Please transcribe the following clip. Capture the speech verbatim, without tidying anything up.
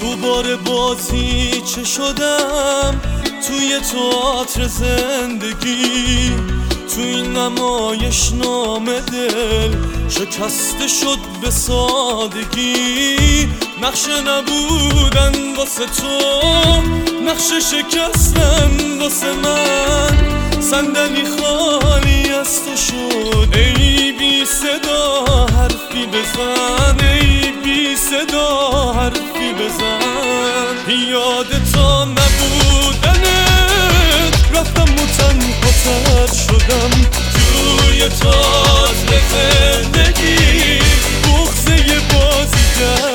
تو بار بازی چه شدم توی تئاتر زندگی، تو این نمایش نامه دل شکسته شد به سادگی. نقشه نبودن واسه تو، نقشه شکستن واسه من، صندلی خالی از تو شد. ای بی صدا حرفی بزن، ای بی صدا حرفی بزن. یاد تا نبودنت رفتم و تنها تر شدم توی تئاتر زندگی، بغضه بازیگر